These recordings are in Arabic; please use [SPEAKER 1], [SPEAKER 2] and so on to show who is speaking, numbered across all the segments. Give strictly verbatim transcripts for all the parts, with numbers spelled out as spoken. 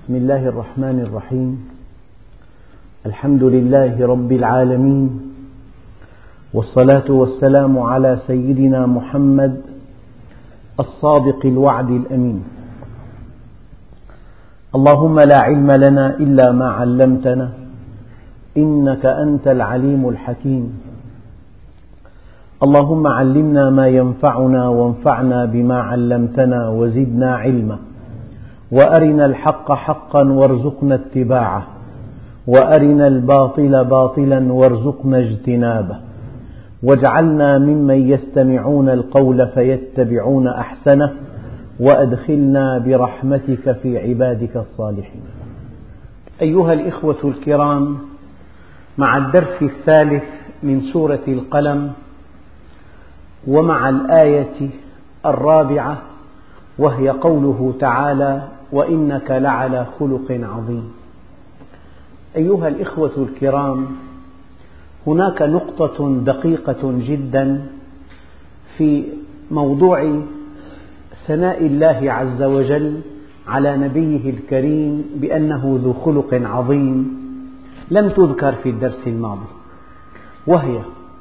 [SPEAKER 1] بسم الله الرحمن الرحيم. الحمد لله رب العالمين، والصلاة والسلام على سيدنا محمد الصادق الوعد الأمين. اللهم لا علم لنا إلا ما علمتنا إنك أنت العليم الحكيم. اللهم علمنا ما ينفعنا وانفعنا بما علمتنا وزدنا علما، وأرنا الحق حقا وارزقنا اتباعه، وأرنا الباطل باطلا وارزقنا اجتنابه، واجعلنا ممن يستمعون القول فيتبعون أحسنه، وأدخلنا برحمتك في عبادك الصالحين. أيها الإخوة الكرام، مع الدرس الثالث من سورة القلم، ومع الآية الرابعة وهي قوله تعالى: وإنك لعلى خلق عظيم. أيها الإخوة الكرام، هناك نقطة دقيقة جدا في موضوع ثناء الله عز وجل على نبيه الكريم بأنه ذو خلق عظيم لم تذكر في الدرس الماضي، وهي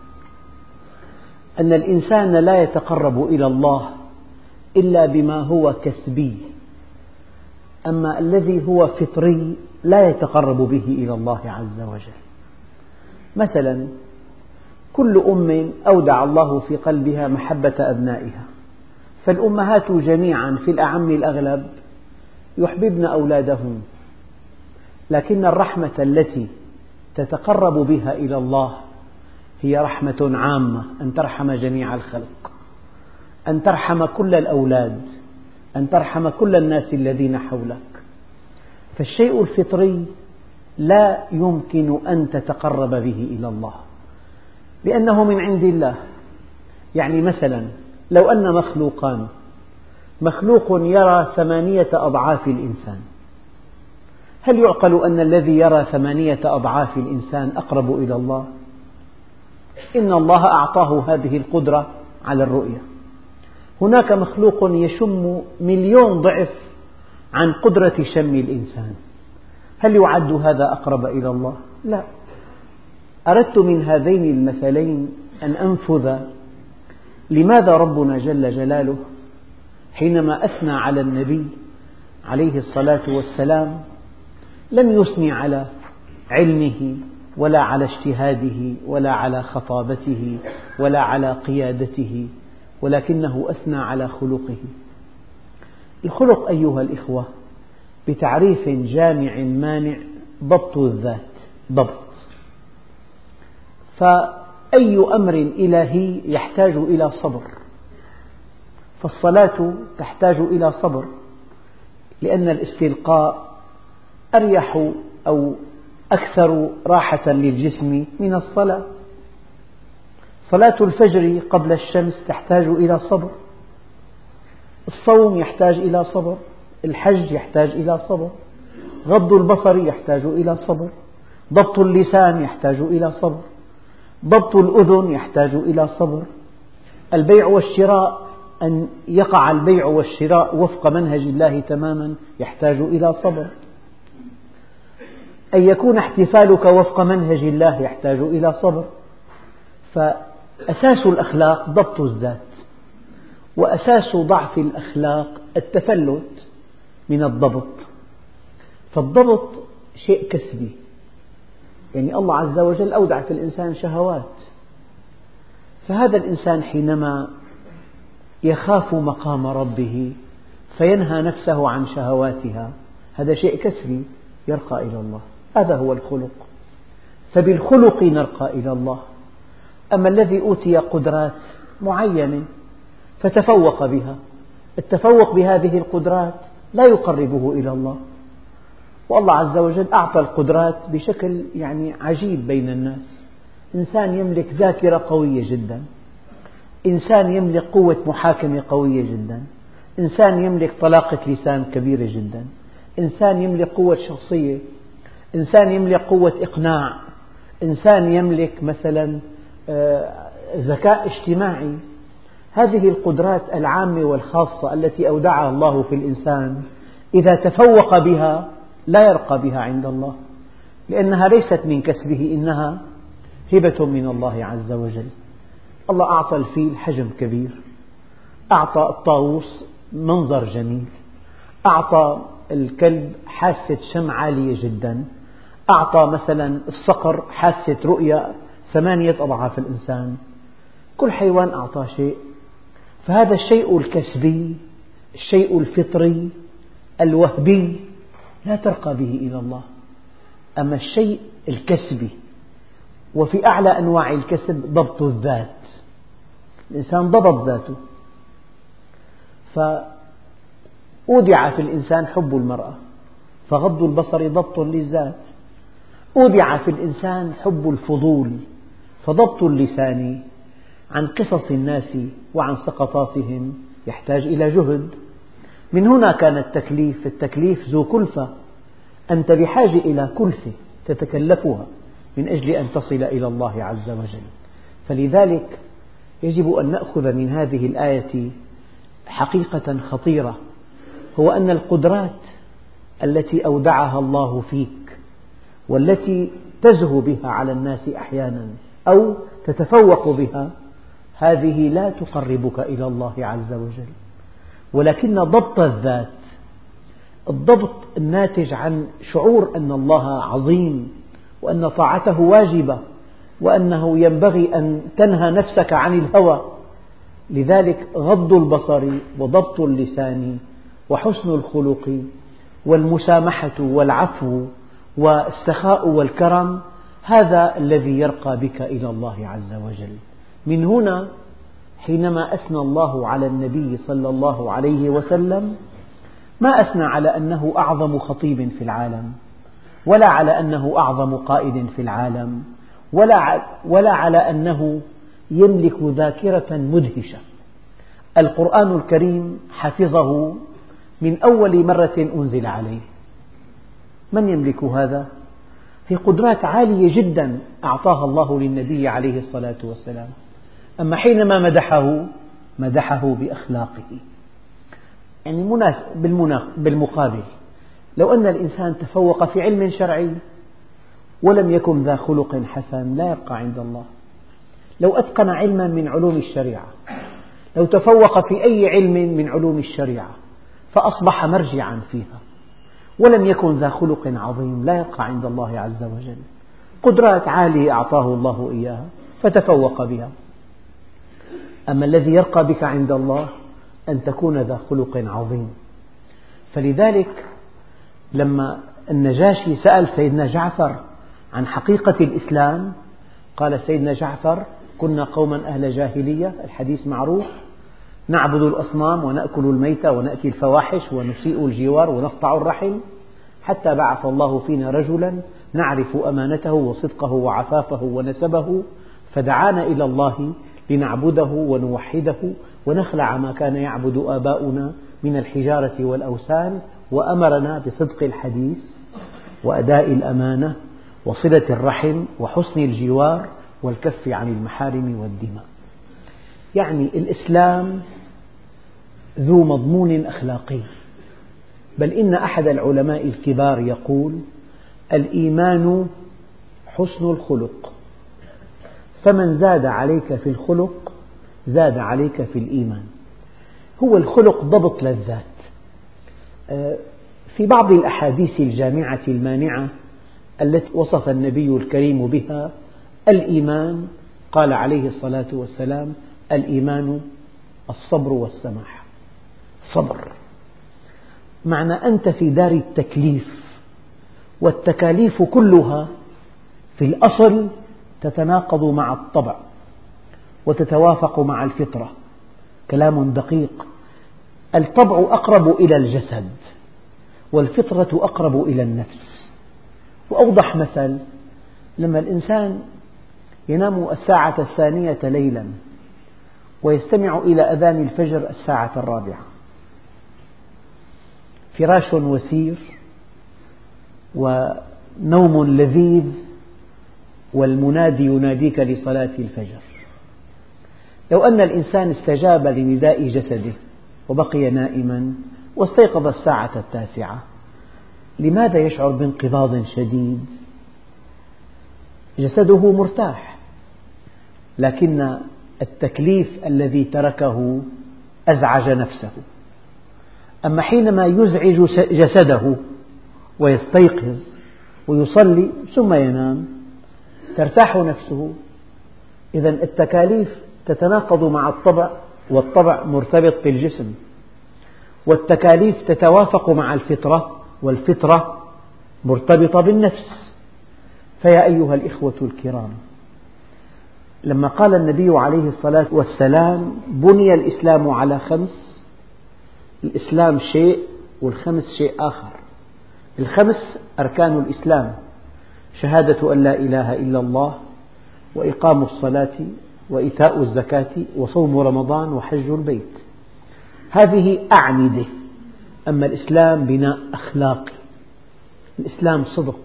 [SPEAKER 1] أن الإنسان لا يتقرب إلى الله إلا بما هو كسبي، أما الذي هو فطري لا يتقرب به إلى الله عز وجل. مثلا كل أم أودع الله في قلبها محبة أبنائها، فالأمهات جميعا في الأعم الأغلب يحببن أولادهن، لكن الرحمة التي تتقرب بها إلى الله هي رحمة عامة، أن ترحم جميع الخلق، أن ترحم كل الأولاد، أن ترحم كل الناس الذين حولك. فالشيء الفطري لا يمكن أن تتقرب به إلى الله لأنه من عند الله. يعني مثلا لو أن مخلوقان، مخلوق يرى ثمانية أضعاف الإنسان، هل يعقل أن الذي يرى ثمانية أضعاف الإنسان أقرب إلى الله؟ إن الله أعطاه هذه القدرة على الرؤية. هناك مخلوق يشم مليون ضعف عن قدرة شم الإنسان، هل يعد هذا أقرب إلى الله؟ لا. أردت من هذين المثلين أن أنفذ لماذا ربنا جل جلاله حينما أثنى على النبي عليه الصلاة والسلام لم يثني على علمه ولا على اجتهاده ولا على خطابته ولا على قيادته، ولكنه أثنى على خلقه. الخلق أيها الإخوة بتعريف جامع مانع ضبط الذات، ضبط. فأي أمر إلهي يحتاج إلى صبر، فالصلاة تحتاج إلى صبر، لأن الاستلقاء أريح أو أكثر راحة للجسم من الصلاة. صلاة الفجر قبل الشمس تحتاج إلى صبر، الصوم يحتاج إلى صبر، الحج يحتاج إلى صبر، غض البصر يحتاج إلى صبر، ضبط اللسان يحتاج إلى صبر، ضبط الأذن يحتاج إلى صبر، البيع والشراء أن يقع البيع والشراء وفق منهج الله تماما يحتاج إلى صبر، أن يكون احتفالك وفق منهج الله يحتاج إلى صبر. فأساس الأخلاق ضبط الذات، وأساس ضعف الأخلاق التفلت من الضبط. فالضبط شيء كسبي، يعني الله عز وجل أودع في الإنسان شهوات، فهذا الإنسان حينما يخاف مقام ربه فينهى نفسه عن شهواتها، هذا شيء كسبي يرقى إلى الله، هذا هو الخلق. فبالخلق نرقى إلى الله. أما الذي أوتي قدرات معينة فتفوق بها، التفوق بهذه القدرات لا يقربه إلى الله، والله عز وجل أعطى القدرات بشكل يعني عجيب بين الناس. إنسان يملك ذاكرة قوية جدا، إنسان يملك قوة محاكمة قوية جدا، إنسان يملك طلاقة لسان كبيرة جدا، إنسان يملك قوة شخصية، إنسان يملك قوة إقناع، إنسان يملك مثلا ذكاء اجتماعي. هذه القدرات العامة والخاصة التي أودعها الله في الإنسان إذا تفوق بها لا يرقى بها عند الله، لأنها ليست من كسبه، إنها هبة من الله عز وجل. الله أعطى الفيل حجم كبير، أعطى الطاووس منظر جميل، أعطى الكلب حاسة شم عالية جدا، أعطى مثلا الصقر حاسة رؤية ثمانية أضعاف الإنسان. كل حيوان أعطى شيء، فهذا الشيء الكسبي، الشيء الفطري الوهبي لا ترقى به إلى الله. أما الشيء الكسبي، وفي أعلى أنواع الكسب ضبط الذات، الإنسان ضبط ذاته، فأودع في الإنسان حب المرأة، فغض البصر ضبط للذات. أودع في الإنسان حب الفضول، فضبط اللسان عن قصص الناس وعن سقطاتهم يحتاج إلى جهد. من هنا كان التكليف، التكليف ذو كلفة، أنت بحاجة إلى كلفة تتكلفها من أجل أن تصل إلى الله عز وجل. فلذلك يجب أن نأخذ من هذه الآية حقيقة خطيرة، هو أن القدرات التي أودعها الله فيك والتي تزهو بها على الناس أحيانا أو تتفوق بها، هذه لا تقربك إلى الله عز وجل، ولكن ضبط الذات، الضبط الناتج عن شعور أن الله عظيم، وأن طاعته واجبة، وأنه ينبغي أن تنهى نفسك عن الهوى. لذلك غض البصر وضبط اللسان وحسن الخلق والمسامحة والعفو والسخاء والكرم، هذا الذي يرقى بك إلى الله عز وجل. من هنا حينما أثنى الله على النبي صلى الله عليه وسلم، ما أثنى على أنه أعظم خطيب في العالم، ولا على أنه أعظم قائد في العالم، ولا على أنه يملك ذاكرة مدهشة. القرآن الكريم حفظه من أول مرة أنزل عليه. من يملك هذا؟ في قدرات عالية جدا أعطاها الله للنبي عليه الصلاة والسلام. أما حينما مدحه مدحه بأخلاقه. يعني بالمقابل، لو أن الإنسان تفوق في علم شرعي ولم يكن ذا خلق حسن لا يبقى عند الله. لو أتقن علما من علوم الشريعة، لو تفوق في أي علم من علوم الشريعة فأصبح مرجعا فيها ولم يكن ذا خلق عظيم لا يبقى عند الله عز وجل. قدرات عالية أعطاه الله إياها فتفوق بها. أما الذي يرقى بك عند الله أن تكون ذا خلق عظيم. فلذلك لما النجاشي سأل سيدنا جعفر عن حقيقة الإسلام، قال سيدنا جعفر: كنا قوما أهل جاهلية، الحديث معروف، نعبد الأصنام ونأكل الميت ونأتي الفواحش ونسيء الجوار ونقطع الرحم، حتى بعث الله فينا رجلا نعرف أمانته وصدقه وعفافه ونسبه، فدعانا إلى الله لنعبده ونوحده ونخلع ما كان يعبد آباؤنا من الحجارة والأوثان، وأمرنا بصدق الحديث وأداء الأمانة وصلة الرحم وحسن الجوار والكف عن المحارم والدماء. يعني الإسلام ذو مضمون أخلاقي، بل إن أحد العلماء الكبار يقول: الإيمان حسن الخلق، فمن زاد عليك في الخلق زاد عليك في الإيمان. هو الخلق ضبط للذات. في بعض الأحاديث الجامعة المانعة التي وصف النبي الكريم بها الإيمان، قال عليه الصلاة والسلام: الإيمان الصبر والسماحة. صبر، معنى أنت في دار التكليف، والتكاليف كلها في الأصل تتناقض مع الطبع وتتوافق مع الفطرة. كلام دقيق. الطبع أقرب إلى الجسد والفطرة أقرب إلى النفس. وأوضح مثل: لما الإنسان ينام الساعة الثانية ليلا ويستمع إلى أذان الفجر الساعة الرابعة، فراش وسير ونوم لذيذ والمنادي يناديك لصلاة الفجر. لو أن الإنسان استجاب لنداء جسده وبقي نائما واستيقظ الساعة التاسعة، لماذا يشعر بانقباض شديد؟ جسده مرتاح، لكن التكليف الذي تركه أزعج نفسه. أما حينما يزعج جسده ويستيقظ ويصلي ثم ينام ترتاح نفسه. إذن التكاليف تتناقض مع الطبع، والطبع مرتبط بالجسم، والتكاليف تتوافق مع الفطرة، والفطرة مرتبطة بالنفس. فيا أيها الإخوة الكرام، لما قال النبي عليه الصلاة والسلام بني الإسلام على خمس، الإسلام شيء والخمس شيء آخر. الخمس أركان الإسلام: شهادة أن لا إله إلا الله، وإقام الصلاة، وإيتاء الزكاة، وصوم رمضان، وحج البيت. هذه أعمدة. أما الإسلام بناء أخلاقي، الإسلام صدق.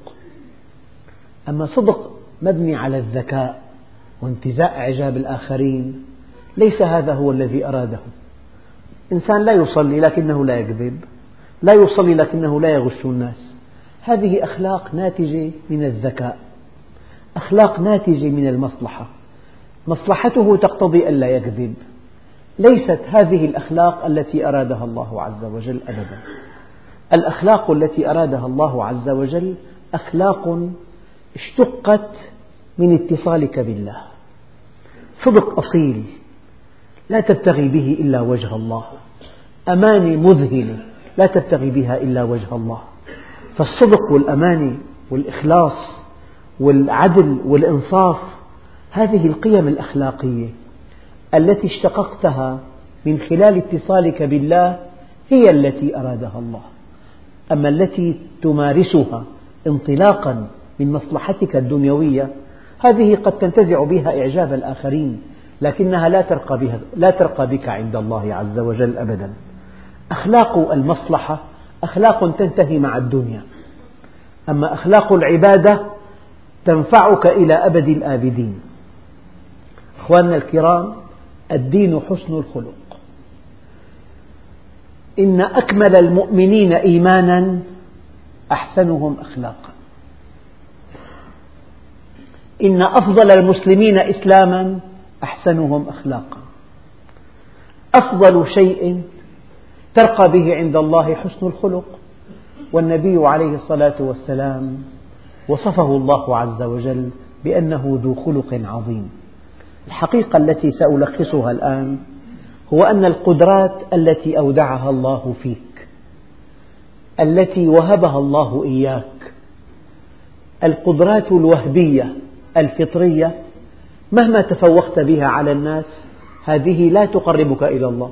[SPEAKER 1] أما صدق مبني على الذكاء وانتزاع إعجاب الآخرين، ليس هذا هو الذي أراده. إنسان لا يصلي لكنه لا يكذب، لا يصلي لكنه لا يغش الناس. هذه أخلاق ناتجة من الذكاء، أخلاق ناتجة من المصلحة. مصلحته تقتضي ألا يكذب. ليست هذه الأخلاق التي أرادها الله عز وجل أبدا. الأخلاق التي أرادها الله عز وجل أخلاق اشتقت من اتصالك بالله. صدق أصيل لا تبتغي به إلا وجه الله، أمانة مذهلة لا تبتغي بها إلا وجه الله. فالصدق والأمانة والإخلاص والعدل والإنصاف، هذه القيم الأخلاقية التي اشتققتها من خلال اتصالك بالله هي التي أرادها الله. أما التي تمارسها انطلاقا من مصلحتك الدنيوية، هذه قد تنتزع بها إعجاب الآخرين، لكنها لا ترقى, بها لا ترقى بك عند الله عز وجل أبدا. أخلاق المصلحة أخلاق تنتهي مع الدنيا، أما أخلاق العبادة تنفعك إلى أبد الآبدين. أخواننا الكرام، الدين حسن الخلق. إن أكمل المؤمنين إيمانا أحسنهم أخلاقا. إن أفضل المسلمين إسلاما أحسنهم أخلاقا. أفضل شيء ترقى به عند الله حسن الخلق، والنبي عليه الصلاة والسلام وصفه الله عز وجل بأنه ذو خلق عظيم. الحقيقة التي سألخصها الآن هو أن القدرات التي أودعها الله فيك، التي وهبها الله إياك، القدرات الوهبية الفطرية، مهما تفوقت بها على الناس هذه لا تقربك إلى الله.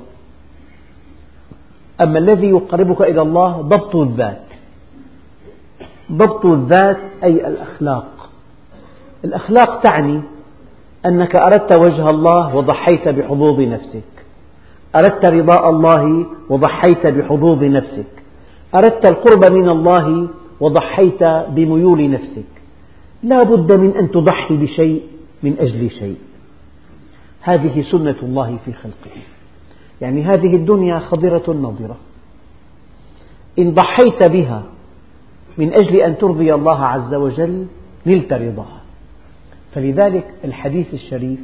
[SPEAKER 1] أما الذي يقربك إلى الله ضبط الذات. ضبط الذات أي الأخلاق. الأخلاق تعني أنك أردت وجه الله وضحيت بحظوظ نفسك، أردت رضاء الله وضحيت بحظوظ نفسك، أردت القرب من الله وضحيت بميول نفسك. لا بد من أن تضحي بشيء من أجل شيء. هذه سنة الله في خلقه. يعني هذه الدنيا خضرة نضرة، إن ضحيت بها من أجل أن ترضي الله عز وجل نلت رضاها. فلذلك الحديث الشريف: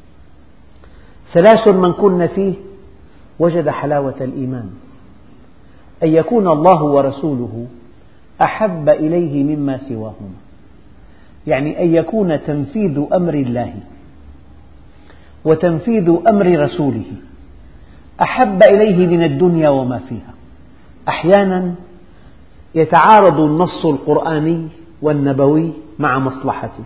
[SPEAKER 1] ثلاث من كن فيه وجد حلاوة الإيمان، أن يكون الله ورسوله أحب إليه مما سواهما. يعني أن يكون تنفيذ أمر الله وتنفيذ أمر رسوله أحب إليه من الدنيا وما فيها. أحيانا يتعارض النص القرآني والنبوي مع مصلحتك.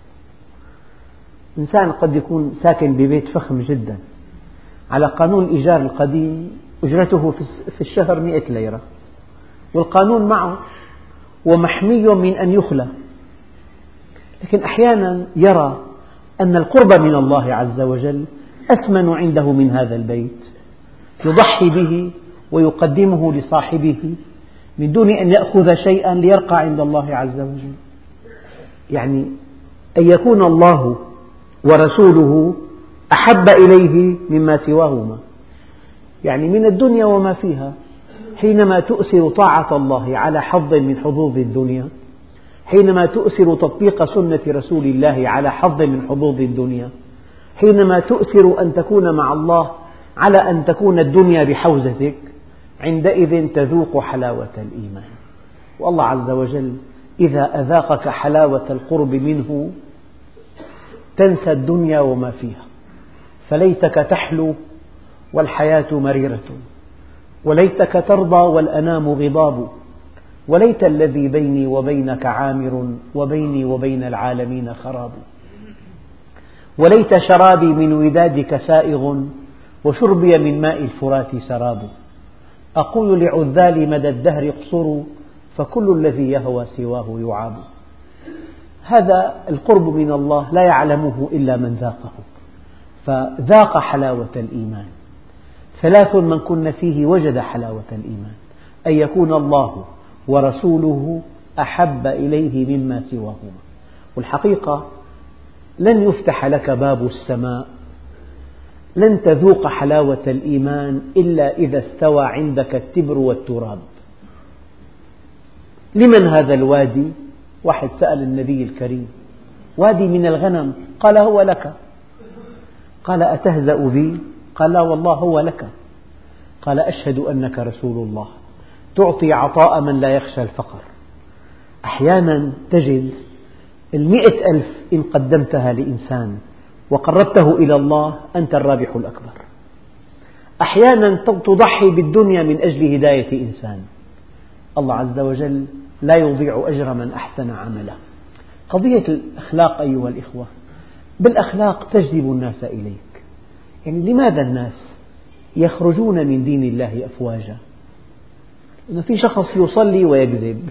[SPEAKER 1] إنسان قد يكون ساكن ببيت فخم جدا، على قانون الإيجار القديم أجرته في الشهر مئة ليرة، والقانون معه ومحمي من أن يخلى، لكن أحيانا يرى أن القرب من الله عز وجل أثمن عنده من هذا البيت، يضحي به ويقدمه لصاحبه من دون أن يأخذ شيئا ليرقى عند الله عز وجل. يعني أن يكون الله ورسوله أحب إليه مما سواهما، يعني من الدنيا وما فيها. حينما تؤثر طاعة الله على حظ من حظوظ الدنيا، حينما تؤثر تطبيق سنة رسول الله على حظ من حظوظ الدنيا، حينما تؤثر أن تكون مع الله على أن تكون الدنيا بحوزتك، عندئذ تذوق حلاوة الإيمان. والله عز وجل إذا أذاقك حلاوة القرب منه تنسى الدنيا وما فيها، فليتك تحلو والحياة مريرة، وليتك ترضى والأنام غضاب، وليت الذي بيني وبينك عامر وبيني وبين العالمين خراب، وليت شرابي من ودادك سائغ وشربي من ماء الفرات سراب، أقول لعذالي مدى الدهر اقصروا فكل الذي يهوى سواه يعاب. هذا القرب من الله لا يعلمه إلا من ذاقه، فذاق حلاوة الإيمان. ثلاث من كن فيه وجد حلاوة الإيمان: أن يكون الله ورسوله أحب إليه مما سواهما. والحقيقة لن يفتح لك باب السماء، لن تذوق حلاوة الإيمان إلا إذا استوى عندك التبر والتراب. لمن هذا الوادي؟ واحد سأل النبي الكريم: وادي من الغنم. قال: هو لك. قال: أتهزأ بي؟ قال: لا والله هو لك. قال: أشهد أنك رسول الله تعطي عطاء من لا يخشى الفقر. أحيانا تجد المئة ألف إن قدمتها لإنسان وقربته إلى الله أنت الرابح الأكبر. أحيانا تضحي بالدنيا من أجل هداية إنسان. الله عز وجل لا يضيع أجر من أحسن عمله. قضية الأخلاق أيها الإخوة، بالأخلاق تجذب الناس إليك. يعني لماذا الناس يخرجون من دين الله أفواجا؟ إن في شخص يصلي ويكذب،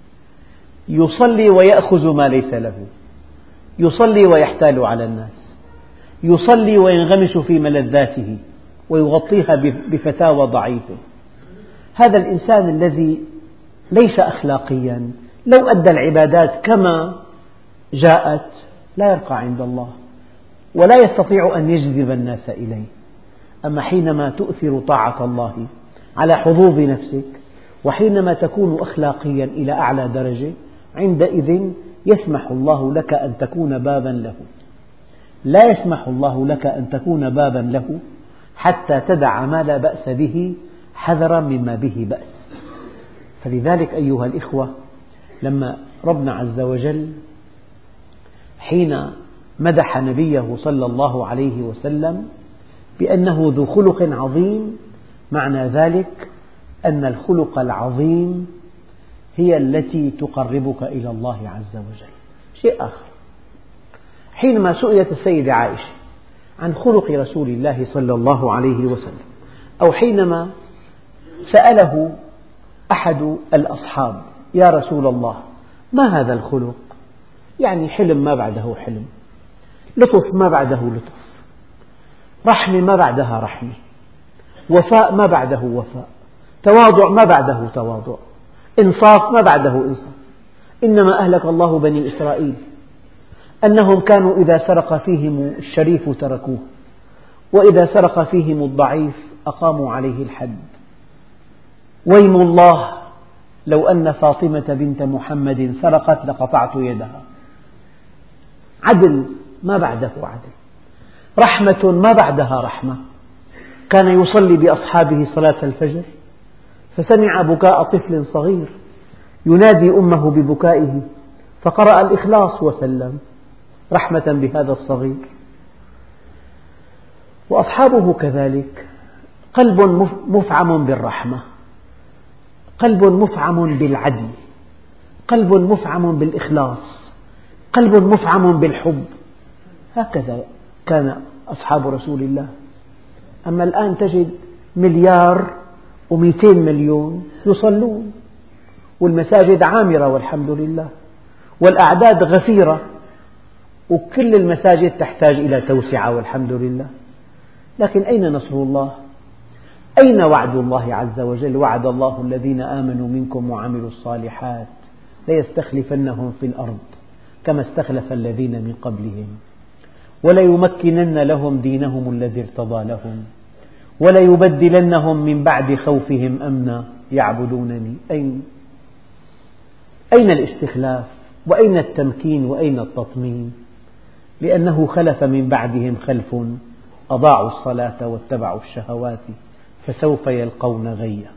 [SPEAKER 1] يصلي ويأخذ ما ليس له، يصلي ويحتال على الناس، يصلي وينغمس في ملذاته ويغطيها بفتاوى ضعيفة. هذا الإنسان الذي ليس أخلاقيا لو أدى العبادات كما جاءت لا يرقى عند الله ولا يستطيع أن يجذب الناس إليه. أما حينما تؤثر طاعة الله على حظوظ نفسك، وحينما تكون أخلاقيا إلى أعلى درجة، عندئذ يسمح الله لك أن تكون بابا له. لا يسمح الله لك أن تكون بابا له حتى تدع ما لا بأس به حذرا مما به بأس. فلذلك أيها الإخوة، لما ربنا عز وجل حين مدح نبيه صلى الله عليه وسلم بأنه ذو خلق عظيم، معنى ذلك أن الخلق العظيم هي التي تقربك إلى الله عز وجل. شيء آخر، حينما سئلت السيدة عائشة عن خلق رسول الله صلى الله عليه وسلم، أو حينما سأله أحد الأصحاب: يا رسول الله ما هذا الخلق؟ يعني حلم ما بعده حلم، لطف ما بعده لطف، رحمة ما بعدها رحمة، وفاء ما بعده وفاء، تواضع ما بعده تواضع، إنصاف ما بعده إنصاف. إنما أهلك الله بني إسرائيل أنهم كانوا إذا سرق فيهم الشريف تركوه، وإذا سرق فيهم الضعيف أقاموا عليه الحد. ويم الله لو أن فاطمة بنت محمد سرقت لقطعت يدها. عدل ما بعده عدل، رحمة ما بعدها رحمة. كان يصلي بأصحابه صلاة الفجر فسمع بكاء طفل صغير ينادي أمه ببكائه، فقرأ الإخلاص وسلم رحمة بهذا الصغير. وأصحابه كذلك، قلب مفعم بالرحمة، قلب مفعم بالعدل، قلب مفعم بالإخلاص، قلب مفعم بالحب. هكذا كان أصحاب رسول الله. أما الآن تجد مليار ومئتين مليون يصلون، والمساجد عامرة والحمد لله، والأعداد غفيرة، وكل المساجد تحتاج إلى توسعة والحمد لله. لكن أين نصر الله؟ أين وعد الله عز وجل؟ وعد الله الذين آمنوا منكم وعملوا الصالحات ليستخلفنهم في الأرض كما استخلف الذين من قبلهم وليمكنن لهم دينهم الذي ارتضى لهم وليبدلنهم من بعد خوفهم أمنا يعبدونني. أين أين الاستخلاف وأين التمكين وأين التطمين؟ لأنه خلف من بعدهم خلف أضاعوا الصلاة واتبعوا الشهوات فسوف يلقون غيا.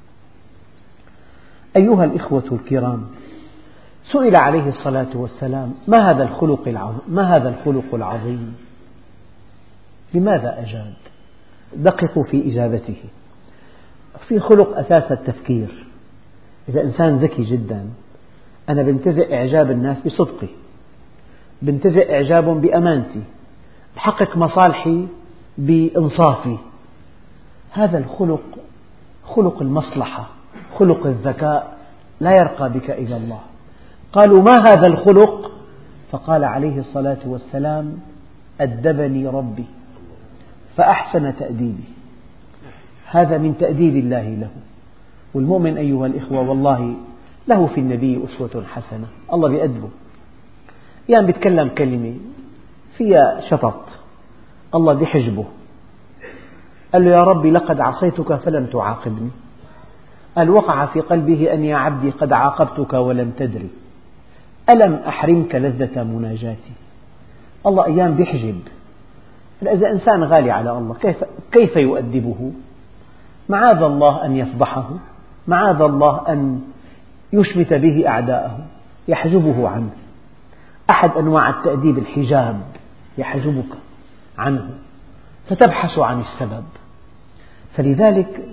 [SPEAKER 1] أيها الإخوة الكرام، سئل عليه الصلاة والسلام: ما هذا الخلق العظيم؟ ما هذا الخلق العظيم؟ لماذا أجاب؟ دققوا في إجابته. في خلق أساس التفكير. إذا إنسان ذكي جدا، أنا بنتزع إعجاب الناس بصدقي، بنتزع إعجابهم بأمانتي، بحقق مصالحي بإنصافي. هذا الخلق خلق المصلحة، خلق الذكاء، لا يرقى بك إلى الله. قالوا: ما هذا الخلق؟ فقال عليه الصلاة والسلام: أدبني ربي فأحسن تأديبي. هذا من تأديب الله له. والمؤمن أيها الإخوة والله له في النبي أسوة حسنة، الله بيأدبه. يعني بيتكلم كلمة فيها شطط، الله بيحجبه. قال له: يا ربي لقد عصيتك فلم تعاقبني. قال: وقع في قلبه أن يا عبدي قد عاقبتك ولم تدري، ألم أحرمك لذة مناجاتي. الله أيام بيحجب. إذا إنسان غالي على الله كيف, كيف يؤدبه؟ معاذ الله أن يفضحه، معاذ الله أن يشمت به أعداءه، يحجبه عنه. أحد أنواع التأديب الحجاب، يحجبك عنه فتبحث عن السبب. فلذلك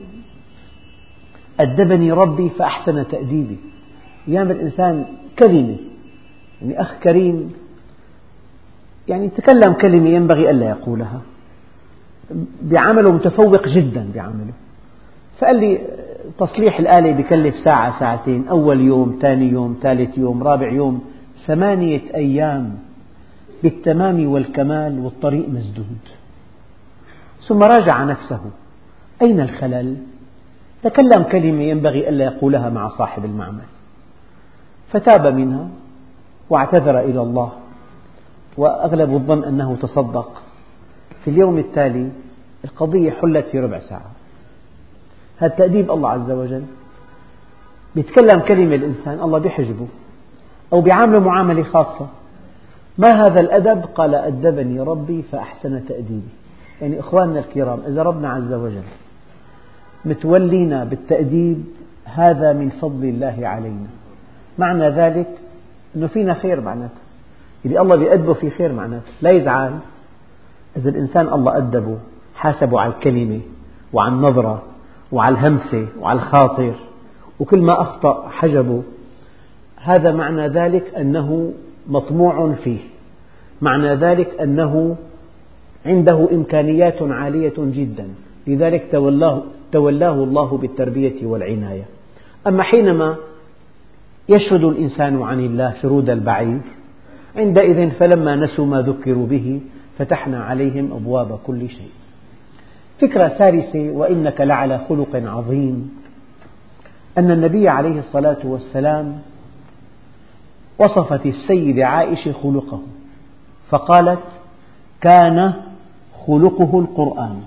[SPEAKER 1] أدبني ربي فأحسن تأديبي. أيام الإنسان كلمة، يعني أخ كريم يعني تكلم كلمة ينبغي ألا يقولها، بعمله متفوق جدا بعمله، فقال لي تصليح الآلة بكلف ساعة ساعتين، أول يوم ثاني يوم ثالث يوم رابع يوم، ثمانية أيام بالتمام والكمال والطريق مسدود. ثم راجع نفسه: أين الخلل؟ تكلم كلمة ينبغي ألا يقولها مع صاحب المعمل، فتاب منها واعتذر إلى الله، وأغلب الظن أنه تصدق. في اليوم التالي القضية حلت في ربع ساعة. هذا تأديب الله عز وجل. بيتكلم كلمة الإنسان الله بيحجبه أو بيعامله معاملة خاصة. ما هذا الأدب؟ قال: أدبني ربي فأحسن تأديبي. يعني إخواننا الكرام، إذا ربنا عز وجل متولينا بالتأديب هذا من فضل الله علينا. معنى ذلك أنه فينا خير، معناته اللي الله بيأدبه في خير، معناته لا يزعل. إذا الإنسان الله أدبه، حاسبه على الكلمة وعلى النظرة وعلى الهمسة وعلى الخاطر، وكل ما أخطأ حجبه، هذا معنى ذلك أنه مطموع فيه، معنى ذلك أنه عنده إمكانيات عالية جدا، لذلك تولاه, تولاه الله بالتربية والعناية. أما حينما يشرد الإنسان عن الله شرود البعير، عندئذ فلما نسوا ما ذكروا به فتحنا عليهم أبواب كل شيء. فكرة ثالثة: وإنك لعلى خلق عظيم، أن النبي عليه الصلاة والسلام وصفت السيدة عائشة خلقه فقالت: كان خلقه القرآن.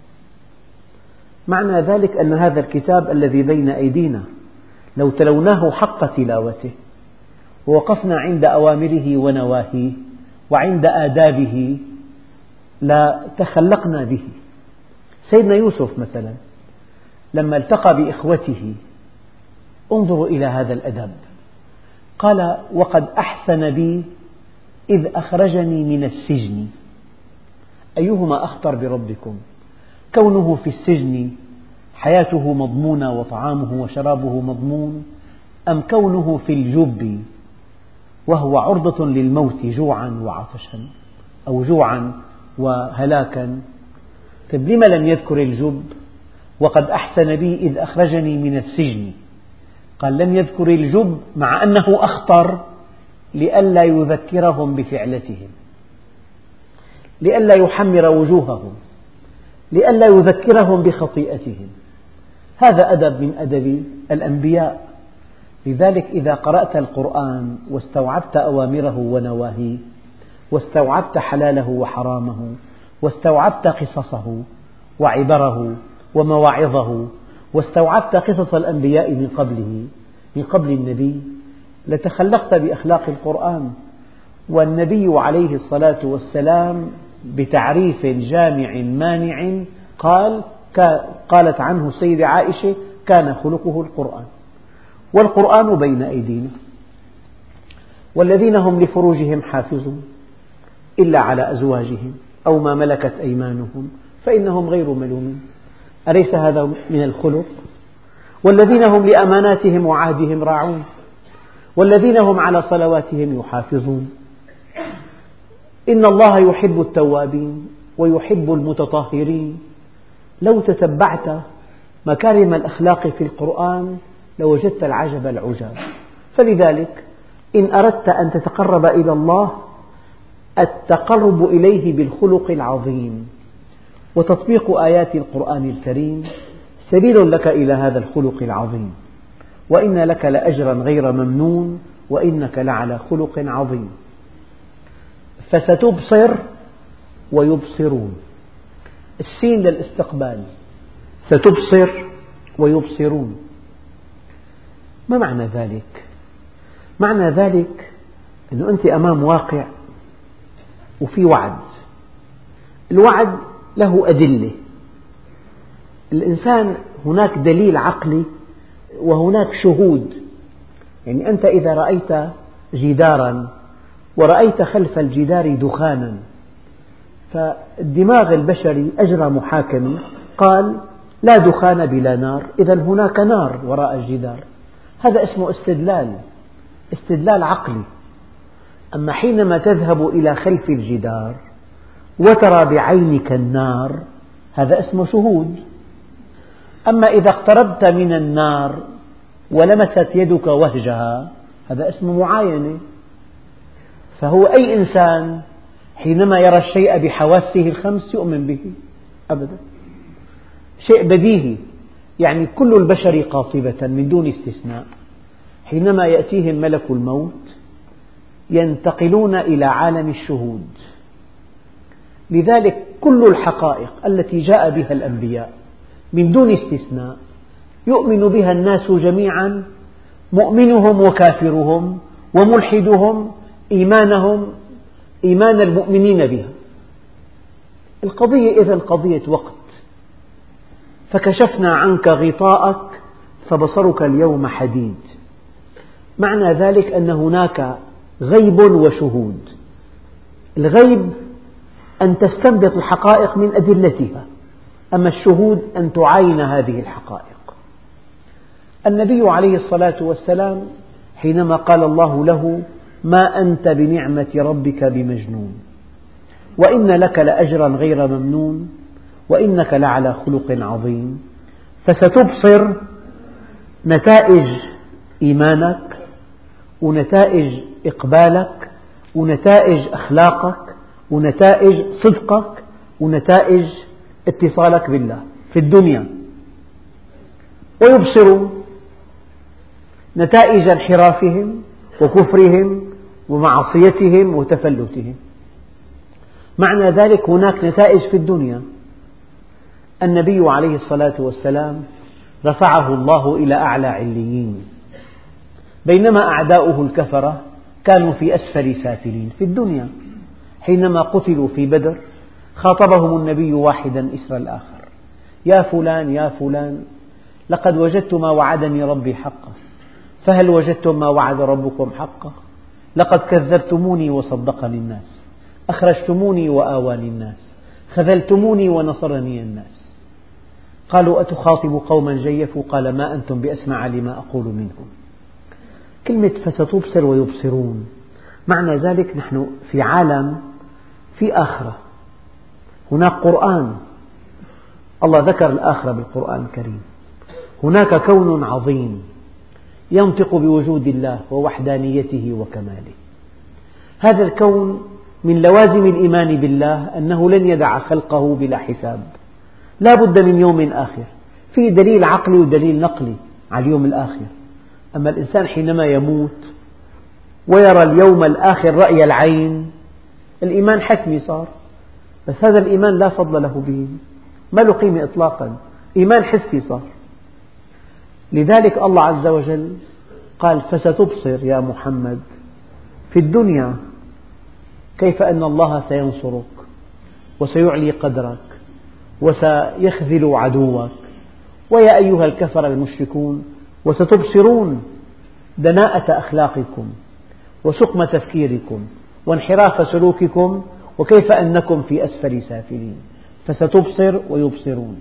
[SPEAKER 1] معنى ذلك أن هذا الكتاب الذي بين أيدينا لو تلوناه حق تلاوته ووقفنا عند أوامره ونواهيه وعند آدابه لا تخلقنا به. سيدنا يوسف مثلا لما التقى بإخوته، انظروا إلى هذا الأدب، قال: وقد أحسن بي إذ أخرجني من السجن. أيهما أخطر بربكم؟ كونه في السجن حياته مضمونة وطعامه وشرابه مضمون، أم كونه في الجب وهو عرضة للموت جوعا وعطشا أو جوعا وهلاكا؟ طيب لما لم يذكر الجب؟ وقد أحسن بي إذ أخرجني من السجن. قال لم يذكر الجب مع أنه أخطر لئلا يذكرهم بفعلتهم، لئلا يحمر وجوههم، لئلا يذكرهم بخطيئتهم. هذا أدب من أدب الأنبياء. لذلك إذا قرأت القرآن واستوعبت أوامره ونواهيه، واستوعبت حلاله وحرامه، واستوعبت قصصه وعبره ومواعظه، واستوعبت قصص الأنبياء من قبله من قبل النبي لتخلقت بأخلاق القرآن. والنبي عليه الصلاة والسلام بتعريف جامع مانع قال قالت عنه السيدة عائشة: كان خلقه القرآن. والقرآن بين أيدينا. والذين هم لفروجهم حافظون إلا على أزواجهم أو ما ملكت أيمانهم فإنهم غير ملومين. أليس هذا من الخلق؟ والذين هم لأماناتهم وعهدهم راعون والذين هم على صلواتهم يحافظون. إن الله يحب التوابين ويحب المتطهرين. لو تتبعت مكارم الأخلاق في القرآن لوجدت العجب العجاب. فلذلك إن أردت أن تتقرب إلى الله التقرب إليه بالخلق العظيم وتطبيق آيات القرآن الكريم سبيل لك إلى هذا الخلق العظيم. وإن لك لأجرا غير ممنون وإنك لعلى خلق عظيم. فستبصر ويبصرون. السين للاستقبال. ستبصر ويبصرون. ما معنى ذلك؟ معنى ذلك أنه أنت أمام واقع وفي وعد. الوعد له أدلة. الإنسان هناك دليل عقلي وهناك شهود. يعني أنت إذا رأيت جدارا ورأيت خلف الجدار دخانا فالدماغ البشري أجرى محاكمة قال: لا دخان بلا نار، إذن هناك نار وراء الجدار. هذا اسمه استدلال، استدلال عقلي. أما حينما تذهب إلى خلف الجدار وترى بعينك النار هذا اسمه شهود. أما إذا اقتربت من النار ولمست يدك وهجها هذا اسمه معاينة. فهو أي إنسان حينما يرى الشيء بحواسه الخمس يؤمن به أبدا. شيء بديهي. يعني كل البشر قاطبة من دون استثناء حينما يأتيهم ملك الموت ينتقلون إلى عالم الشهود. لذلك كل الحقائق التي جاء بها الأنبياء من دون استثناء يؤمن بها الناس جميعا، مؤمنهم وكافرهم وملحدهم إيمانهم إيمان المؤمنين بها. القضية إذن قضية وقت. فكشفنا عنك غطاءك فبصرك اليوم حديد. معنى ذلك أن هناك غيب وشهود. الغيب أن تستنبط الحقائق من أدلتها، أما الشهود أن تعاين هذه الحقائق. النبي عليه الصلاة والسلام حينما قال الله له: ما أنت بنعمة ربك بمجنون وإن لك لأجرا غير ممنون وإنك لعلى خلق عظيم. فستبصر نتائج إيمانك ونتائج إقبالك ونتائج أخلاقك ونتائج صدقك ونتائج اتصالك بالله في الدنيا. ويبصر نتائج انحرافهم وكفرهم ومعصيتهم وتفلتهم. معنى ذلك هناك نتائج في الدنيا. النبي عليه الصلاة والسلام رفعه الله إلى أعلى عليين بينما أعداؤه الكفرة كانوا في أسفل سافلين في الدنيا. حينما قتلوا في بدر خاطبهم النبي واحدا إثر الآخر: يا فلان يا فلان لقد وجدت ما وعدني ربي حقا، فهل وجدتم ما وعد ربكم حقا؟ لقد كذبتموني وصدقني الناس، أخرجتموني وآواني الناس، خذلتموني ونصرني الناس. قالوا: أتخاطب قوما جيفوا؟ قال: ما أنتم بأسمع لما أقول منهم. كلمة فستبصر ويبصرون معنى ذلك نحن في عالم في آخرة. هناك قرآن، الله ذكر الآخرة بالقرآن الكريم. هناك كون عظيم ينطق بوجود الله ووحدانيته وكماله. هذا الكون من لوازم الإيمان بالله أنه لن يدع خلقه بلا حساب، لا بد من يوم آخر. في دليل عقلي ودليل نقلي على اليوم الآخر. أما الإنسان حينما يموت ويرى اليوم الآخر رأي العين الإيمان حتمي صار، بس هذا الإيمان لا فضل له به، ما له قيمة إطلاقا، إيمان حسي صار. لذلك الله عز وجل قال فستبصر يا محمد في الدنيا كيف أن الله سينصرك وسيعلي قدرك وسيخذل عدوك، ويا أيها الكفر المشركون، وستبصرون دناءة أخلاقكم وسقم تفكيركم وانحراف سلوككم وكيف أنكم في أسفل سافلين. فستبصر ويبصرون.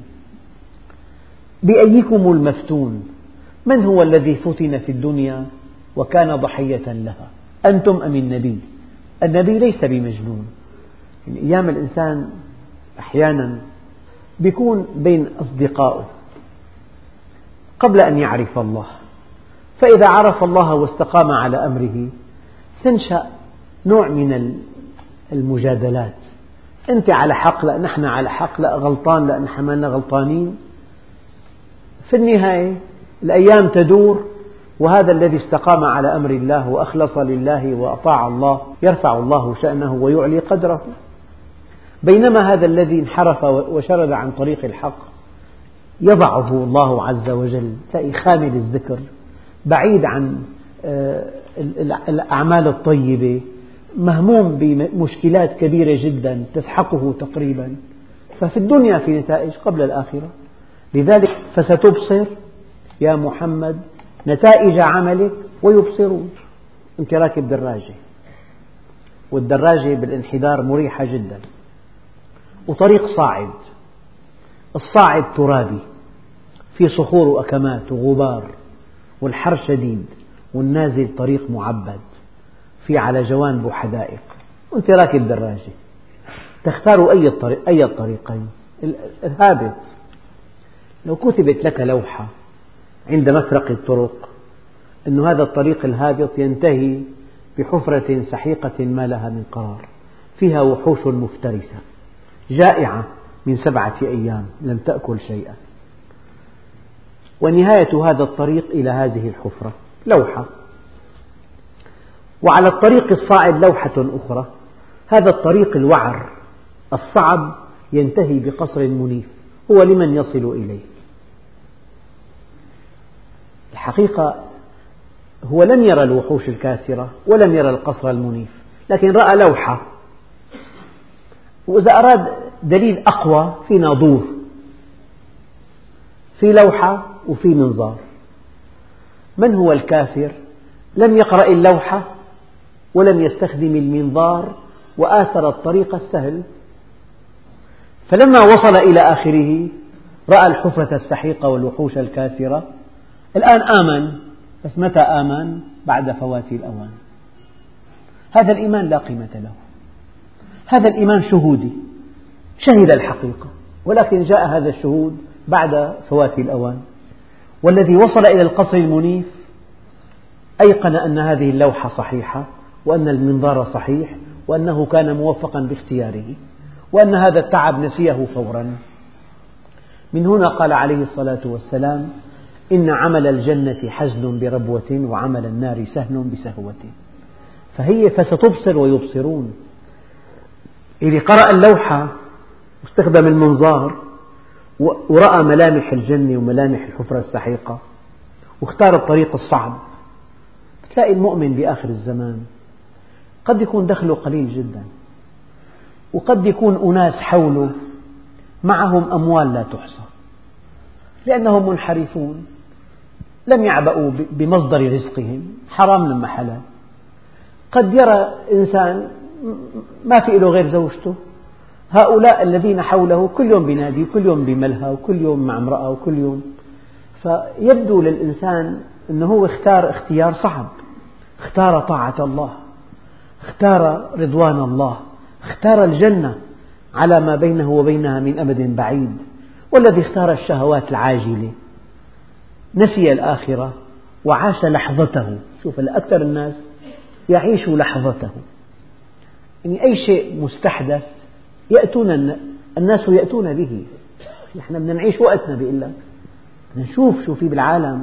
[SPEAKER 1] بأيكم المفتون؟ من هو الذي فتن في الدنيا وكان ضحية لها؟ أنتم أم النبي؟ النبي ليس بمجنون. يعني أيام الإنسان أحيانا يكون بين أصدقائه قبل أن يعرف الله، فإذا عرف الله واستقام على أمره تنشأ نوع من المجادلات، أنت على حق، لا نحن على حق، لا غلطان، لا نحن ما غلطانين. في النهاية الأيام تدور، وهذا الذي استقام على أمر الله وأخلص لله وأطاع الله يرفع الله شأنه ويعلي قدره، بينما هذا الذي انحرف وشرد عن طريق الحق يضعه الله عز وجل تلاقي خامل الذكر، بعيد عن الأعمال الطيبة، مهموم بمشكلات كبيرة جدا تسحقه تقريبا. ففي الدنيا في نتائج قبل الآخرة. لذلك فستبصر يا محمد نتائج عملك ويبصرون. أنت راكب دراجة، والدراجة بالانحدار مريحة جدا، وطريق صاعد، الصاعد ترابي في صخور وأكمات وغبار والحر شديد، والنازل طريق معبد في على جوانبه حدائق، وأنت راكب دراجة، تختار أي الطريق أي الطريقين؟ الهابط. لو كتبت لك لوحة عند مفرق الطرق أن هذا الطريق الهابط ينتهي بحفرة سحيقة ما لها من قرار، فيها وحوش مفترسة جائعة من سبعة أيام لم تأكل شيئا، ونهاية هذا الطريق إلى هذه الحفرة لوحة، وعلى الطريق الصاعد لوحة أخرى. هذا الطريق الوعر الصعب ينتهي بقصر منيف، هو لمن يصل إليه. الحقيقة هو لم يرى الوحوش الكاسرة ولم يرى القصر المنيف، لكن رأى لوحة، وإذا أراد دليل أقوى في ناظور، في لوحة وفي منظار. من هو الكافر؟ لم يقرأ اللوحة ولم يستخدم المنظار وآثر الطريق السهل، فلما وصل إلى آخره رأى الحفرة السحيقة والوحوش الكاسرة. الآن آمن، بس متى آمن؟ بعد فوات الأوان. هذا الإيمان لا قيمة له، هذا الإيمان شهودي، شهد الحقيقة، ولكن جاء هذا الشهود بعد فوات الأوان. والذي وصل إلى القصر المنيف أيقن أن هذه اللوحة صحيحة، وأن المنظار صحيح، وأنه كان موفقا باختياره، وأن هذا التعب نسيه فورا. من هنا قال عليه الصلاة والسلام: إن عمل الجنة حزن بربوة، وعمل النار سهن بسهوة. فهي فستبصر ويبصرون. اللي قرأ اللوحة واستخدم المنظار ورأى ملامح الجنة وملامح الحفرة السحيقة واختار الطريق الصعب، تلاقي المؤمن بآخر الزمان قد يكون دخله قليل جدا، وقد يكون أناس حوله معهم أموال لا تحصى، لأنهم منحرفون لم يعبأوا بمصدر رزقهم، حرام لما حلال. قد يرى إنسان ما في له غير زوجته، هؤلاء الذين حوله كل يوم بنادي وكل يوم بملهى وكل يوم مع امرأة وكل يوم، فيبدو للإنسان أنه هو اختار اختيار صعب، اختار طاعة الله، اختار رضوان الله، اختار الجنة على ما بينه وبينها من أمد بعيد. والذي اختار الشهوات العاجلة نسي الآخرة وعاش لحظته. شوف أكثر الناس يعيش لحظته، يعني أي شيء مستحدث يأتون الناس يأتون به. نحن بدنا نعيش وقتنا، بيقول لك بدنا نشوف شو في بالعالم،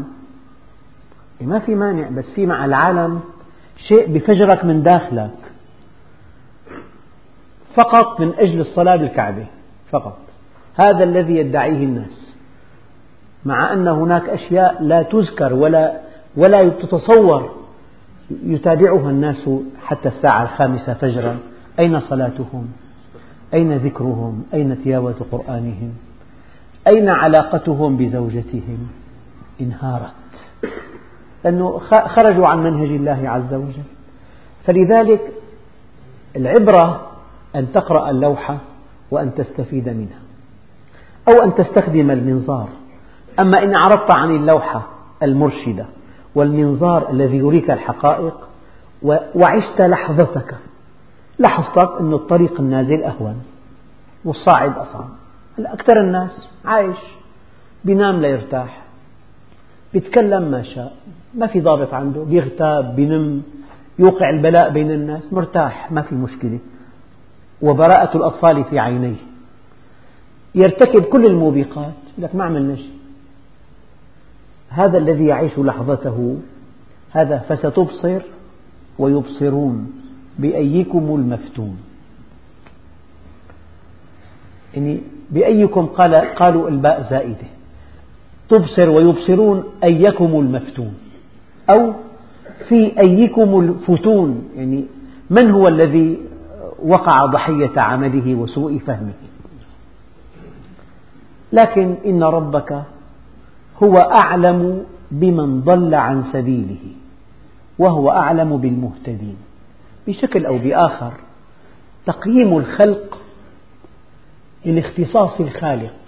[SPEAKER 1] ما في مانع، بس في مع العالم شيء بفجرك من داخلك فقط من أجل الصلاة بالكعبة فقط. هذا الذي يدعيه الناس، مع أن هناك أشياء لا تذكر ولا ولا تتصور يتابعها الناس حتى الساعة الخامسة فجرا. أين صلاتهم؟ أين ذكرهم؟ أين تلاوة قرآنهم؟ أين علاقتهم بزوجتهم؟ انهارت، لأنه خرجوا عن منهج الله عز وجل. فلذلك العبرة أن تقرأ اللوحة وأن تستفيد منها، أو أن تستخدم المنظار. أما إن أعرضت عن اللوحة المرشدة والمنظار الذي يريك الحقائق وعشت لحظتك، لاحظت أن الطريق النازل أهون والصاعد أصعب. أكثر الناس عايش بينام ليرتاح، بيتكلم ما شاء، ما في ضابط عنده، بيغتاب، بينم، يوقع البلاء بين الناس، مرتاح، ما في مشكلة، وبراءة الأطفال في عينيه، يرتكب كل الموبقات، لك ما عملنا شيء. هذا الذي يعيش لحظته هذا فستبصر ويبصرون بأيكم المفتون. يعني بأيكم قال قالوا الباء زائدة، تبصر ويبصرون أيكم المفتون، أو في أيكم الفتون، يعني من هو الذي وقع ضحية عمله وسوء فهمه. لكن إن ربك هو أعلم بمن ضل عن سبيله وهو أعلم بالمهتدين. بشكل أو بآخر تقييم الخلق من اختصاص الخالق،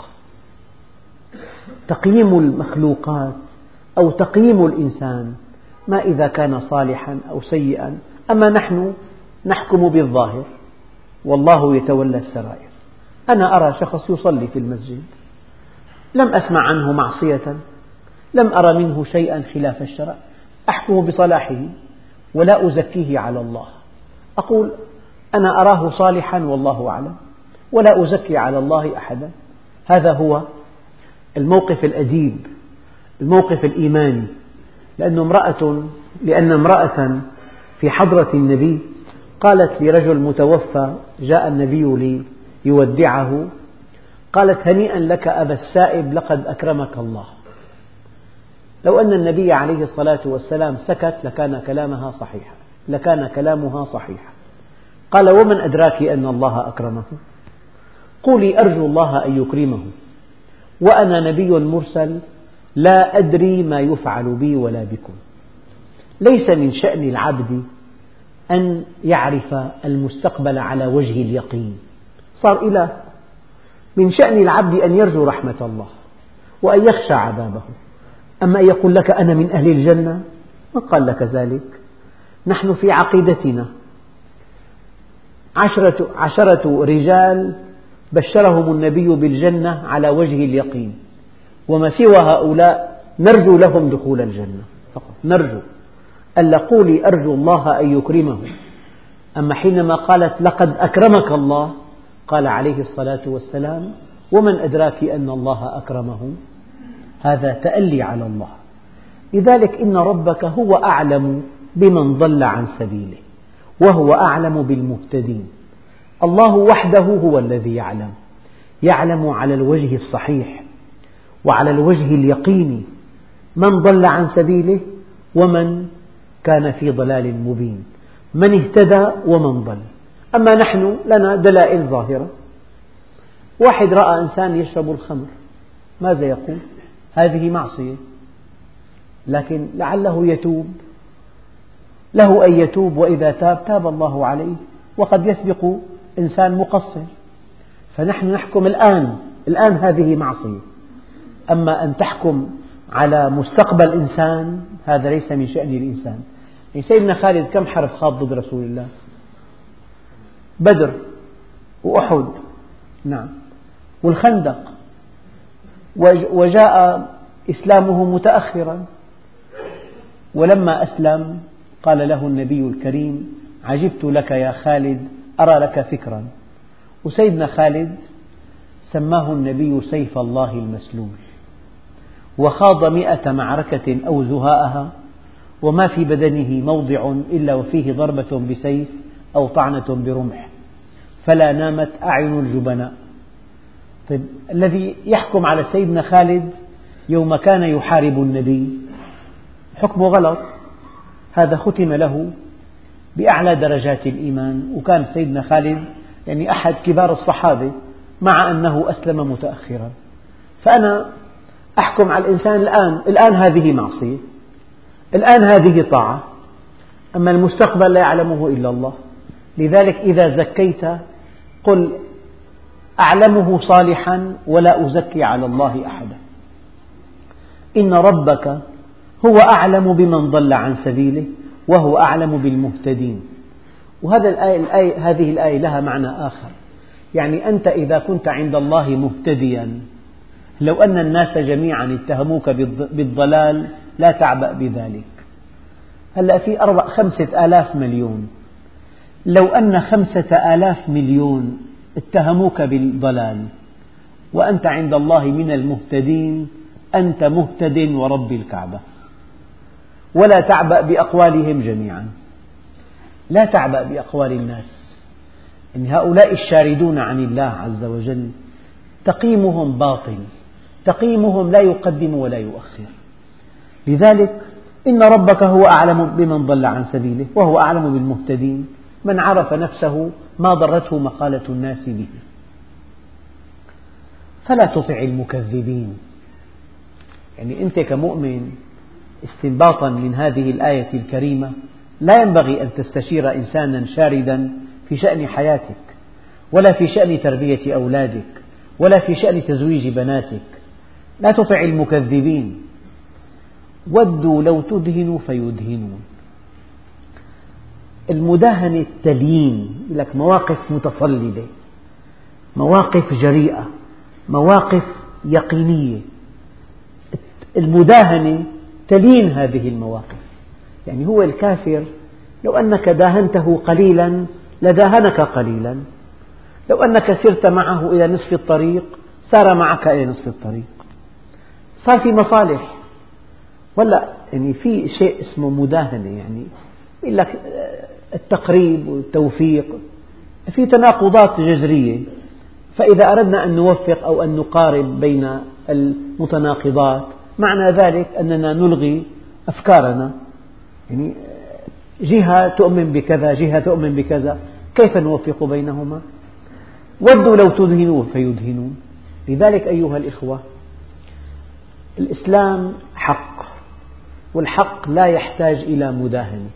[SPEAKER 1] تقييم المخلوقات أو تقييم الإنسان ما إذا كان صالحا أو سيئا. أما نحن نحكم بالظاهر والله يتولى السرائر. أنا أرى شخص يصلي في المسجد، لم أسمع عنه معصية، لم أرى منه شيئا خلاف الشرع، أحكم بصلاحه ولا أزكيه على الله. أقول أنا أراه صالحا والله أعلم، ولا أزكي على الله أحدا. هذا هو الموقف الأديب، الموقف الإيماني. لأن امرأة لأن امرأة في حضرة النبي قالت لرجل متوفى جاء النبي ليودعه، قالت هنيئا لك أبا السائب لقد أكرمك الله. لو أن النبي عليه الصلاة والسلام سكت لكان كلامها صحيحا، لكان كلامها صحيحا. قال ومن أدراك أن الله أكرمه؟ قولي أرجو الله أن يكرمه وأنا نبي مرسل لا أدري ما يفعل بي ولا بكم. ليس من شأن العبد أن يعرف المستقبل على وجه اليقين، صار إله. من شأن العبد أن يرجو رحمة الله وأن يخشى عذابه. أما أن يقول لك أنا من أهل الجنة، من قال لك ذلك؟ نحن في عقيدتنا عشرة, عشرة رجال بشرهم النبي بالجنة على وجه اليقين، وما سوى هؤلاء نرجو لهم دخول الجنة فقط، نرجو. ألا قولي أرجو الله أن يكرمه. أما حينما قالت لقد أكرمك الله، قال عليه الصلاة والسلام ومن أدراك أن الله أكرمه؟ هذا تألي على الله. لذلك إن ربك هو أعلم بمن ضل عن سبيله وهو أعلم بالمهتدين. الله وحده هو الذي يعلم، يعلم على الوجه الصحيح وعلى الوجه اليقيني من ضل عن سبيله ومن كان في ضلال مبين، من اهتدى ومن ضل. أما نحن لنا دلائل ظاهرة. واحد رأى إنسان يشرب الخمر، ماذا يقول؟ هذه معصية، لكن لعله يتوب، له أن يتوب، وإذا تاب تاب الله عليه، وقد يسبق إنسان مقصر. فنحن نحكم الآن، الآن هذه معصية. أما أن تحكم على مستقبل إنسان هذا ليس من شأن الإنسان. يعني سيدنا خالد كم حرب خاض ضد رسول الله؟ بدر وأحد، نعم، والخندق، وجاء إسلامه متأخرا، ولما أسلم قال له النبي الكريم عجبت لك يا خالد أرى لك فكرا. وسيدنا خالد سماه النبي سيف الله المسلول، وخاض مئة معركة أو زهاءها وما في بدنه موضع إلا وفيه ضربة بسيف أو طعنة برمح، فلا نامت أعين الجبناء. طيب الذي يحكم على سيدنا خالد يوم كان يحارب النبي حكمه غلط، هذا ختم له بأعلى درجات الإيمان، وكان سيدنا خالد يعني أحد كبار الصحابة مع أنه أسلم متأخرا. فأنا أحكم على الإنسان الآن، الآن هذه معصية، الآن هذه طاعة، أما المستقبل لا يعلمه إلا الله. لذلك إذا زكيت قل أعلمه صالحا ولا أزكي على الله أحدا، إن ربك هو أعلم بمن ضل عن سبيله وهو أعلم بالمهتدين. وهذا الآية الآية هذه الآية لها معنى آخر، يعني أنت إذا كنت عند الله مهتديا، لو أن الناس جميعا اتهموك بالضلال لا تعبأ بذلك. هلأ في أربع خمسة آلاف مليون، لو أن خمسة آلاف مليون اتهموك بالضلال وأنت عند الله من المهتدين، أنت مهتد ورب الكعبة، ولا تعبأ بأقوالهم جميعا، لا تعبأ بأقوال الناس، إن هؤلاء الشاردون عن الله عز وجل تقييمهم باطل، تقييمهم لا يقدم ولا يؤخر. لذلك إن ربك هو أعلم بمن ضل عن سبيله وهو أعلم بالمهتدين، من عرف نفسه ما ضرته مقالة الناس به. فلا تطع المكذبين، يعني أنت كمؤمن استنباطا من هذه الآية الكريمة لا ينبغي أن تستشير إنسانا شاردا في شأن حياتك، ولا في شأن تربية أولادك، ولا في شأن تزويج بناتك. لا تطع المكذبين، ودوا لو تدهنوا فيدهنون. المداهنة التليين، لك مواقف متصلبة، مواقف جريئة، مواقف يقينية. المداهنة تلين هذه المواقف، يعني هو الكافر لو أنك داهنته قليلا لداهنك قليلا، لو أنك سرت معه إلى نصف الطريق سار معك إلى نصف الطريق، صار في مصالح. ولا يعني في شيء اسمه مداهنة، يعني يقول لك التقريب والتوفيق، في تناقضات جذرية، فإذا أردنا أن نوفق أو أن نقارب بين المتناقضات معنى ذلك أننا نلغي أفكارنا، يعني جهة تؤمن بكذا جهة تؤمن بكذا، كيف نوفق بينهما؟ ودوا لو تدهنوا فيدهنون. لذلك أيها الإخوة، الإسلام حق، والحق لا يحتاج إلى مداهنة،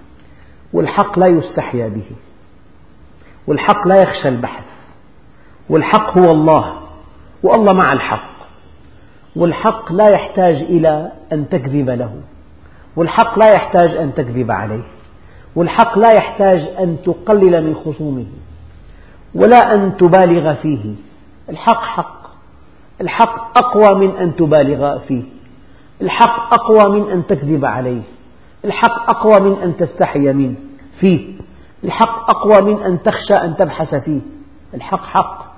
[SPEAKER 1] والحق لا يستحيا به، والحق لا يخشى البحث، والحق هو الله، والله مع الحق، والحق لا يحتاج إلى أن تكذب له، والحق لا يحتاج أن تكذب عليه، والحق لا يحتاج أن تقلل من خصومه ولا أن تبالغ فيه. الحق حق، الحق أقوى من أن تبالغ فيه، الحق أقوى من أن تكذب عليه، الحق أقوى من أن تستحي منه فيه، الحق أقوى من أن تخشى أن تبحث فيه. الحق حق،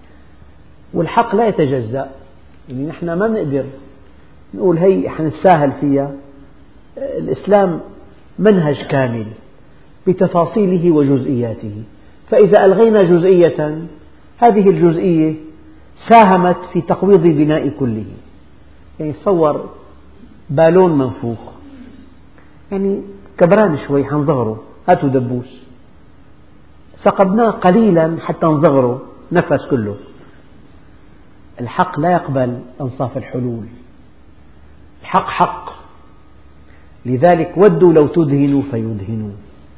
[SPEAKER 1] والحق لا يتجزأ، يعني نحن ما نقدر نقول هي حنتساهل فيها. الإسلام منهج كامل بتفاصيله وجزئياته، فإذا ألغينا جزئية هذه الجزئية ساهمت في تقويض بناء كله. يعني تصور بالون منفوخ، يعني كبران شوي حنصغره، هاتوا دبوس ثقبناه قليلا حتى نصغره نفس كله. الحق لا يقبل أنصاف الحلول، الحق حق. لذلك ودوا لو تدهنوا فيدهنون.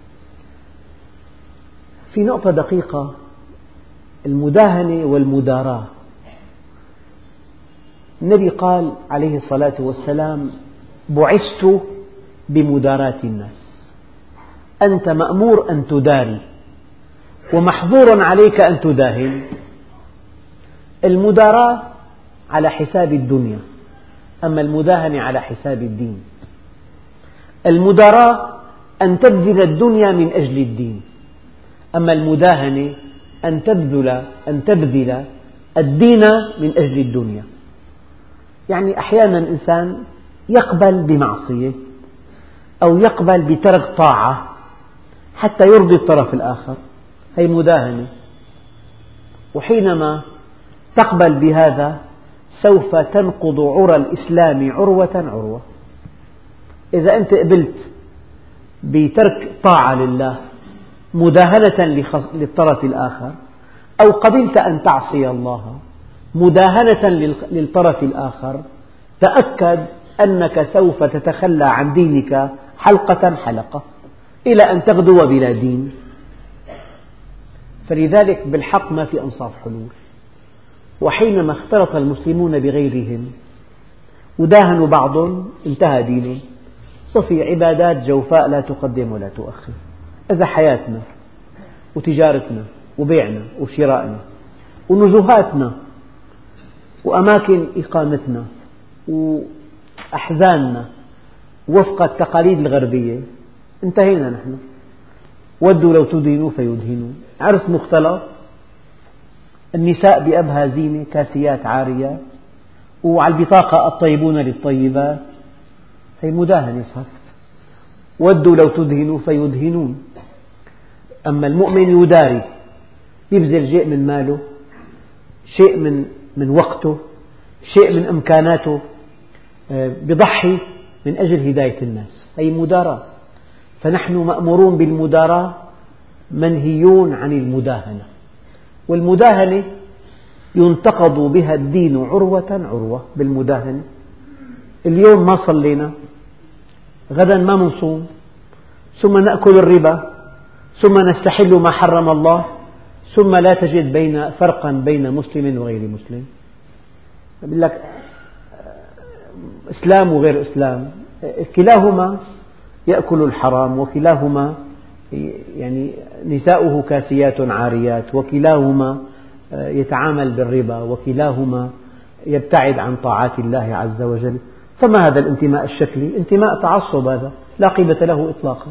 [SPEAKER 1] في نقطة دقيقة، المداهنة والمداراة. النبي قال عليه الصلاة والسلام: بعثت بمداراة الناس. أنت مأمور أن تداري ومحظور عليك أن تداهن. المداراة على حساب الدنيا، أما المداهنة على حساب الدين. المداراة أن تبذل الدنيا من أجل الدين، أما المداهنة أن تبذل أن تبذل الدين من أجل الدنيا. يعني أحيانا إنسان يقبل بمعصية أو يقبل بترك طاعة حتى يرضي الطرف الآخر، هي مداهنة. وحينما تقبل بهذا سوف تنقض عرى الإسلام عروة عروة. إذا أنت قبلت بترك طاعة لله مداهنة للطرف الآخر، أو قبلت أن تعصي الله مداهنة للطرف الآخر، تأكد أنك سوف تتخلى عن دينك حلقة حلقة إلى أن تغدو بلا دين. فلذلك بالحق ما في أنصاف حلول. وحينما اختلط المسلمون بغيرهم وداهنوا بعضهم انتهى دينهم، صفي عبادات جوفاء لا تقدم ولا تؤخر. إذا حياتنا وتجارتنا وبيعنا وشرائنا ونزهاتنا وأماكن إقامتنا وأحزاننا وفق التقاليد الغربية انتهينا نحن. ودوا لو تدهنوا فيدهنوا. عرس مختلط، النساء بأبهى زينة كاسيات عاريات، وعلى البطاقة الطيبون للطيبات، هي مداهنة صارت. ودوا لو تدهنوا فيدهنون. أما المؤمن يداري، يبذل شيء من ماله، شيء من من وقته، شيء من إمكاناته، بضحي من أجل هداية الناس. هي مداراة. فنحن مأمورون بالمداراة، منهيون عن المداهنة. والمداهنة ينتقض بها الدين عروة عروة. بالمداهنة اليوم ما صلينا، غدا ما منصوم، ثم نأكل الربا، ثم نستحل ما حرم الله، ثم لا تجد بين فرقا بين مسلم وغير مسلم. يقول لك إسلام وغير إسلام، كلاهما يأكل الحرام، وكلاهما يعني نساؤه كاسيات عاريات، وكلاهما يتعامل بالربا، وكلاهما يبتعد عن طاعات الله عز وجل. فما هذا الانتماء الشكلي؟ انتماء تعصب، هذا لا قيمة له إطلاقا.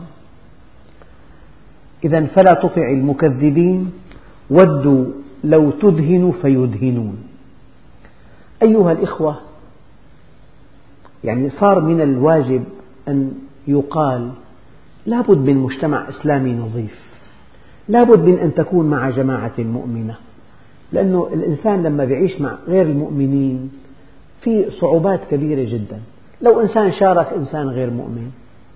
[SPEAKER 1] إذن فلا تطع المكذبين ودوا لو تدهن فيدهنون. أيها الإخوة، يعني صار من الواجب أن يقال لا بد من مجتمع إسلامي نظيف، لا بد من أن تكون مع جماعة مؤمنة، لأنه الإنسان لما يعيش مع غير المؤمنين في صعوبات كبيرة جدا. لو إنسان شارك إنسان غير مؤمن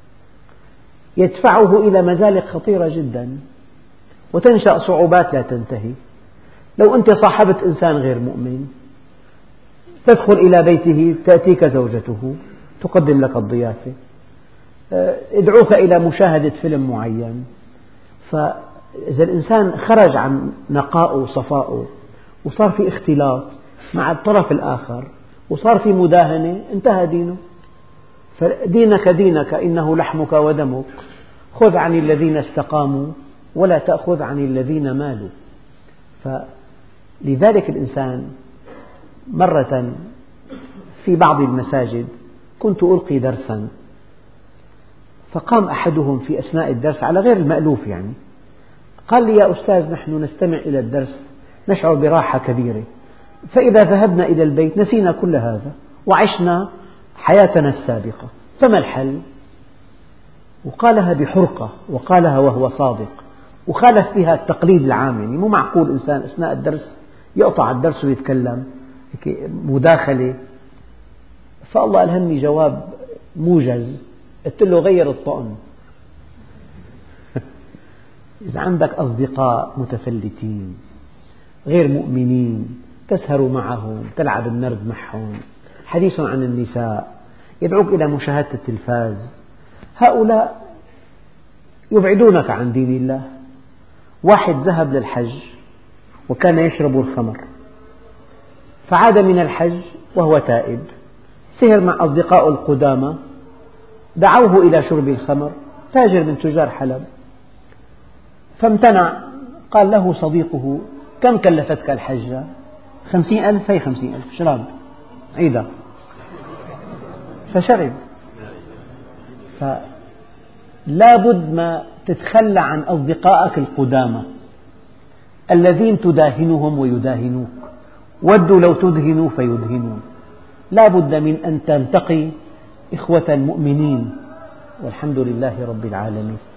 [SPEAKER 1] يدفعه إلى مزالق خطيرة جدا، وتنشأ صعوبات لا تنتهي. لو أنت صاحبت إنسان غير مؤمن، تدخل إلى بيته، تأتيك زوجته تقدم لك الضيافة، يدعوك إلى مشاهدة فيلم معين. فإذا الإنسان خرج عن نقائه وصفائه وصار في اختلاط مع الطرف الآخر وصار في مداهنة، انتهى دينه. فدينك دينك، إنه لحمك ودمك. خذ عن الذين استقاموا ولا تأخذ عن الذين مالوا. فلذلك الإنسان مرة في بعض المساجد كنت ألقي درسا، فقام أحدهم في أثناء الدرس على غير المألوف، يعني قال لي: يا أستاذ، نحن نستمع إلى الدرس نشعر براحة كبيرة، فإذا ذهبنا إلى البيت نسينا كل هذا وعشنا حياتنا السابقة، فما الحل؟ وقالها بحرقة، وقالها وهو صادق، وخالف بها التقليد العام. يعني مو معقول إنسان أثناء الدرس يقطع الدرس ويتكلم مداخلة. فالله ألهمني جواب موجز، قلت له: غير الطقم. إذا عندك أصدقاء متفلتين غير مؤمنين تسهر معهم، تلعب النرد معهم، حديث عن النساء، يدعوك إلى مشاهدة التلفاز، هؤلاء يبعدونك عن دين الله. واحد ذهب للحج وكان يشرب الخمر، فعاد من الحج وهو تائب، سهر مع أصدقائه القدامى، دعوه إلى شرب الخمر، تاجر من تجار حلب، فامتنع. قال له صديقه: كم كلفتك الحجة؟ خمسين ألف. هي خمسين ألف، شراب عيدا. فشرب. فلا بد ما تتخلى عن أصدقائك القدامى الذين تداهنهم ويداهنوك. ودوا لو تدهنوا فيدهنون. لا بد من أن تلتقي إخوة مؤمنين، والحمد لله رب العالمين.